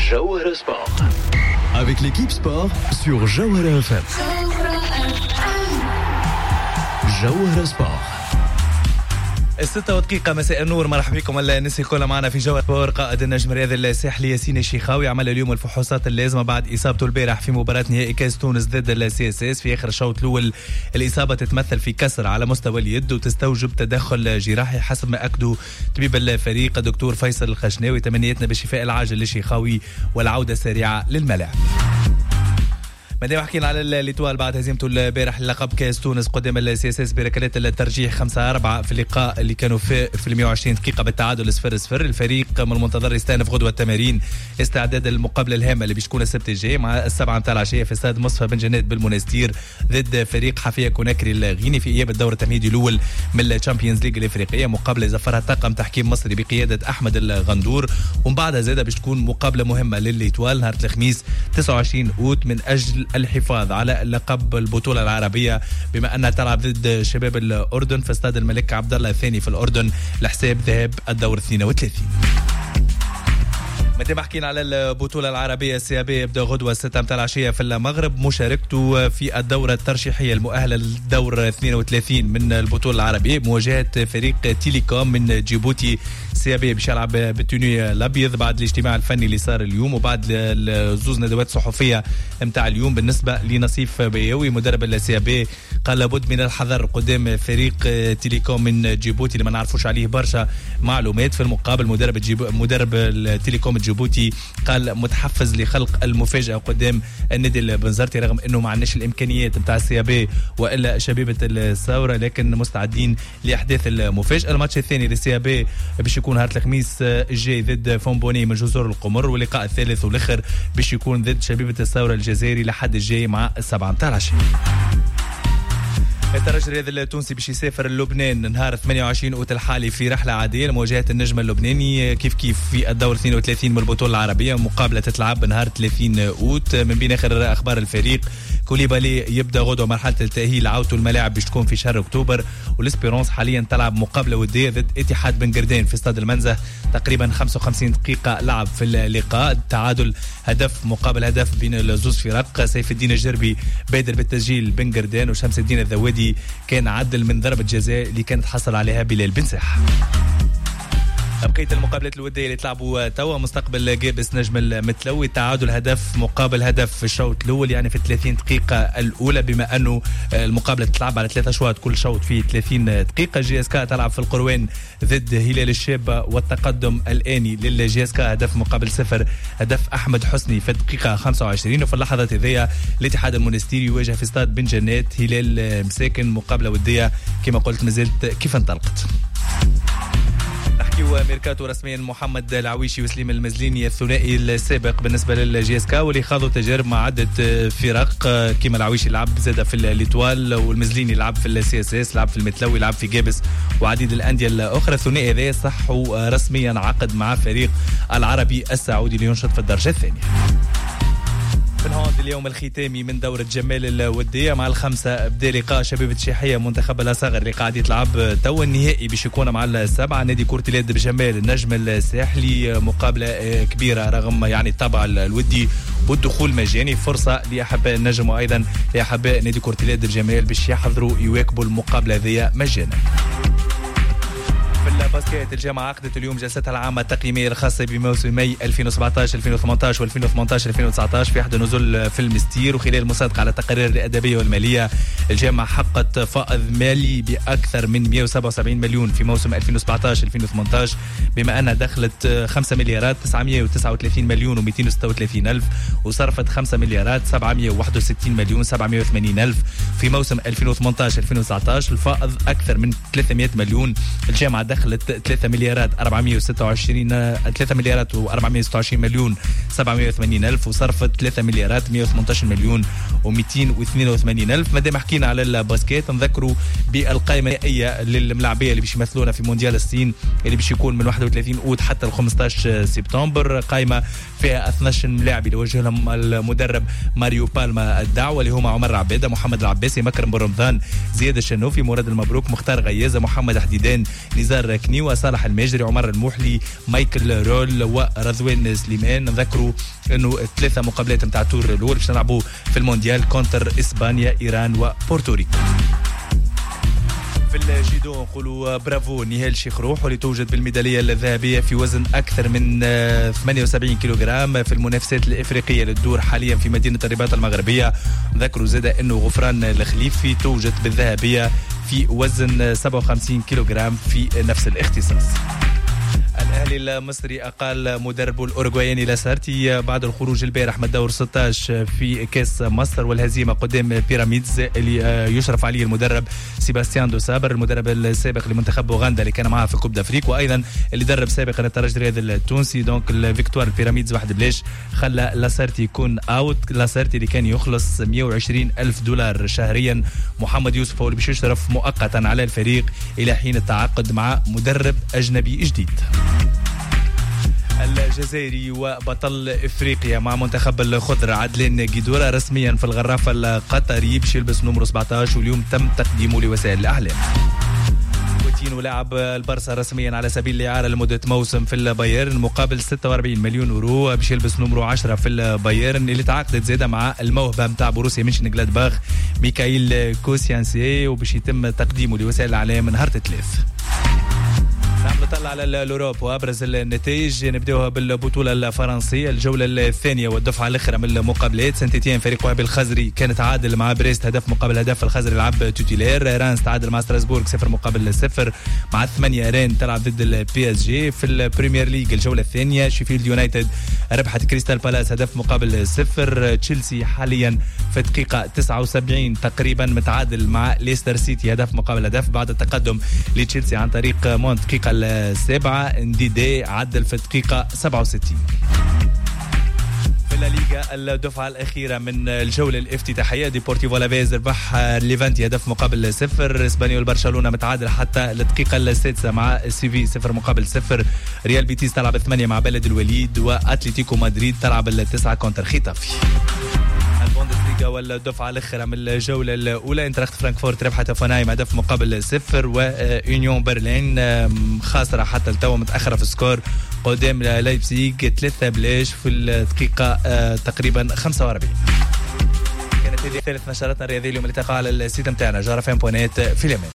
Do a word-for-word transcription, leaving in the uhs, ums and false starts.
Jawhara Sport. Avec l'équipe sport sur Jawhara F M. Jawhara Sport. الستة دقيقة مساء النور، مرحبا بكم الناس الكل معنا في جوهر سبور. قائد النجم الرياضي الساحلي ياسين الشيخاوي عمل اليوم الفحوصات اللازمة بعد إصابته البارح في مباراة نهائي كاس تونس ضد السي اس اس في آخر الشوط الأول. الإصابة تتمثل في كسر على مستوى اليد وتستوجب تدخل جراحي حسب ما أكدوا طبيب الفريق الدكتور فيصل الخشناوي. تمنياتنا بالشفاء العاجل للشيخاوي والعودة السريعة للملاعب. مادام حكينا على الإيطوال بعد هزيمته البارح لقب كاس تونس قدام السي اس اس بركلات الترجيح خمسة أربعة في اللقاء اللي كانوا في في مئة وعشرين دقيقة بالتعادل صفر صفر. الفريق من المنتظر يستأنف غدوة التمارين استعداد المقابلة الهامة اللي بتكون السبت الجاي مع السبعة متاع العشية في استاد مصطفى بن جناد بالمنستير ضد فريق حفية كوناكري الغيني في إياب الدور التمهيدي الأول من الشامبيونز ليج الإفريقية. مقابلة زفرها طاقم تحكيم مصري بقيادة أحمد الغندور، ومن بعدها زادة بتكون مقابلة مهمة للإيطوال نهار الخميس تسعة وعشرين أوت من أجل الحفاظ على لقب البطولة العربية، بما أنها تلعب ضد شباب الأردن في استاد الملك عبد الله الثاني في الأردن لحساب ذهاب الدور اثنين وثلاثين. متى حكينا على البطولة العربية السيابية يبدأ غدوة الستة متاع العشية في المغرب. مشاركته في الدورة الترشيحية المؤهلة للدور اثنين وثلاثين من البطولة العربية مواجهة فريق تيليكوم من جيبوتي. السيابية باش يلعب بالتوني الأبيض بعد الاجتماع الفني اللي صار اليوم وبعد زوز ندوات صحفية متاع اليوم. بالنسبة لنصيف بياوي مدرب السيابية قال لابد من الحذر قدام فريق تيليكوم من جيبوتي اللي ما نعرفوش عليه برشا معلومات. في المقابل مدرب مدرب التيليكوم جيبوتي قال متحفز لخلق المفاجأة قدام النادي البنزرتي رغم انه ما عندناش الامكانيات نتاع السيابي والا شبيبة الثورة، لكن مستعدين لاحداث المفاجأة. الماتش الثاني للسيابي باش يكون نهار الخميس الجاي ضد فونبوني من جزر القمر، واللقاء الثالث والاخر باش يكون ضد شبيبة الثورة الجزائري لحد الجاي مع السبعة متاع العشية. الترجي الرياضي التونسي باش يسافر للبنان نهار ثمانية وعشرين أوت الحالي في رحلة عادية لمواجهة النجم اللبناني كيف كيف في الدور اثنين وثلاثين من البطولة العربية. مقابلة تتلعب نهار ثلاثين أوت. من بين آخر أخبار الفريق كوليبالي يبدأ غدوة مرحلة التأهيل، عودته الملاعب باش تكون في شهر أكتوبر، والإسبيرونس حاليا تلعب مقابلة ودية ضد اتحاد بن قردان في استاد المنزه. تقريبا خمسة وخمسين دقيقة لعب في اللقاء، التعادل هدف مقابل هدف بين الزوز فرق. سيف الدين الجربي بادر بالتسجيل بن قردان، وشمس الدين الذوادي كان عدل من ضربة جزاء اللي كانت حصل عليها بلال بن ساح. بقية المقابلات الودية اللي تلعبوا توا مستقبل جابس نجم المتلوي تعادل هدف مقابل هدف في الشوط الأول يعني في ثلاثين دقيقة الأولى، بما أنه المقابلة تلعب على ثلاثة أشواط كل شوط في ثلاثين دقيقة. جي اس كا تلعب في القروان ضد هلال الشابة والتقدم الآني للجي اس كا هدف مقابل صفر، هدف أحمد حسني في الدقيقة خمسة وعشرين. وفي اللحظة هذه الاتحاد المونستيري يواجه في استاد بن جنات هلال مساكن، مقابلة ودية كما قلت مازالت كيف انطلقت. نحكيو ميركاتو رسميا محمد العويشي وسليم المزليني الثنائي السابق بالنسبه للجي اس كا، واللي خاضوا تجارب مع عده فرق كيما العويشي لعب زاده في الإيطوال والمزليني لعب في السي اس اس، لعب في المتلوي، لعب في جابس وعديد الانديه الاخرى. الثنائي هذا صح رسميا عقد مع فريق العربي السعودي لينشط في الدرجه الثانيه. في الهوند اليوم الختامي من دورة جمال الودية مع الخمسة بدا لقاء شبيبة شيحية منتخب الأصغر اللي قاعد يتلعب تو النهائي باش يكون مع السبعة نادي كرة اليد بجمال النجم الساحلي. مقابلة كبيرة رغم يعني الطابع الودي والدخول مجاني، فرصة لأحباء النجم وأيضا لأحباء نادي كرة اليد بجمال باش يحضروا يواكبوا المقابلة ذي مجانا. في الباسكيت الجامعة عقدت اليوم جلستها العامة التقييمية الخاصة بموسمي ألفين وسبعطاش ألفين وثمانطاش وألفين وثمانطاش ألفين وتسعطاش في أحد النزول في المستير. وخلال المصادقة على التقارير الأدبية والمالية الجامعة حققت فائض مالي بأكثر من مئة وسبعة وسبعين مليون في موسم ألفين وسبعطاش ألفين وثمانطاش، بما أنها دخلت خمسة مليارات تسعمئة وتسعة وثلاثين مليون ومئتين وستة وثلاثين ألف وصرفت خمسة مليارات سبعمئة وواحد وستين مليون سبعمئة وثمانين ألف. في موسم ألفين وثمانطاش ألفين وتسعطاش الفائض أكثر من ثلاثمئة مليون. الجامعة دخلت ثلاثة مليارات أربعمئة وستة وعشرين ثلاثة مليارات وأربعمئة وستة وعشرين مليون سبعمئة وثمانين ألف وصرفت ثلاثة مليارات مئة وثمانية عشر مليون ومئتين واثنين وثمانين ألف. مادام حكينا على الباسكيت نذكروا بالقائمة النهائية للملاعبية اللي باش يمثلونا في مونديال الصين اللي باش يكون من واحد وثلاثين أوت حتى ل خمسطاش سبتمبر. قائمة فيها اثناش لاعب اللي وجه لهم المدرب ماريو بالما الدعوة اللي هما عمر عبيدة، محمد العباسي، مكرم بن رمضان، زياد الشنوفي، مراد المبروك، مختار غيازة، محمد حديدان، نزار التقني وصالح الماجري وعمر الموحلي مايكل رول ورضوان سليمان. نذكروا انه الثلاثه مقابلات نتاع التور الاول باش نلعبوا في المونديال كونتر اسبانيا ايران وبورتوريكو. في الجيدو نقولوا برافو نهال شيخروح واللي توجد بالميداليه الذهبيه في وزن اكثر من ثمانية وسبعين كيلوغرام في المنافسات الافريقيه للدور حاليا في مدينه الرباط المغربيه. ذكروا زاد انه غفران الخليفي توجد بالذهبيه في وزن سبعة وخمسين كيلوغرام في نفس الاختصاص. الأهلي المصري أقال مدربه الأوروغواياني لاسارتي بعد الخروج البارح من الدور ستة عشر في كأس مصر والهزيمة قدام بيراميدز اللي يشرف عليه المدرب سيباستيان دو سابر المدرب السابق لمنتخب أوغندا اللي كان معاه في كوب دافريك وأيضا اللي درب سابقا الترجي الرياضي التونسي. دونك الفيكتوار بيراميدز واحد بلاش خلى لاسارتي يكون أوت. لاسارتي اللي كان يخلص مئة وعشرين ألف دولار شهريا. محمد يوسف هو اللي باش يشرف مؤقتا على الفريق إلى حين التعاقد مع مدرب أجنبي جديد. الجزائري وبطل افريقيا مع منتخب الخضر عدلان قيدورة رسميا في الغرافه القطري باش يلبس نمرو سبعة عشر واليوم تم تقديمه لوسائل الاعلام. كوتينو لاعب البارسا رسميا على سبيل الاعاره لمده موسم في البايرن مقابل ستة وأربعين مليون اورو باش يلبس نمرو عشرة في البايرن اللي تعاقدت زاده مع الموهبه نتاع بوروسيا مينشنغلادباخ ميكائيل كوسيانسي وباش يتم تقديمه لوسائل الاعلام نهار الثلاث. نطلع على الأوروب وأبرز النتائج. نبدأوها بالبطولة الفرنسية الجولة الثانية والدفعة الأخرى من المقابلات. سانتيتيان فريقها بالخزري كان تعادل مع بريست هدف مقابل هدف. الخزري لعب توتيلير. رانس تعادل مع ستراسبورغ صفر مقابل صفر. مع ثمانية رين تلعب ضد البي اس جي. في البريمير ليج الجولة الثانية شيفيلد يونايتد ربحت كريستال بالاس هدف مقابل صفر. تشيلسي حاليا في دقيقة تسعة وسبعين تقريبا متعادل مع ليستر سيتي هدف مقابل هدف بعد التقدم لتشيلسي عن طريق مونت دقيقة السابعة. انديدي عدل في الدقيقة سبعة وستين. في الليغا الدفعة الأخيرة من الجولة الافتتاحية ديبورتيفو لافيز ربح ليفانتي هدف مقابل صفر. اسبانيول برشلونة متعادل حتى الدقيقة السادسة مع سيفي صفر مقابل صفر. ريال بيتيس تلعب الثمانية مع بلد الوليد وأتلتيكو مدريد تلعب التسعة كونتر خيتافي. البوندسليغا والدفعة الأخيرة من الجولة الأولى انتراخت فرانكفورت ربحت هوفنهايم هدف مقابل صفر. ويونيون برلين خاسرة حتى التو متأخرة في السكور قدام لايبزيغ ثلاثة بلاش في الدقيقة تقريبا خمسة وأربعين. كانت هذه ثالث نشراتنا الرياضية اليوم اللي تقع على السيت متاعنا جارة فين بوينات في اليمن.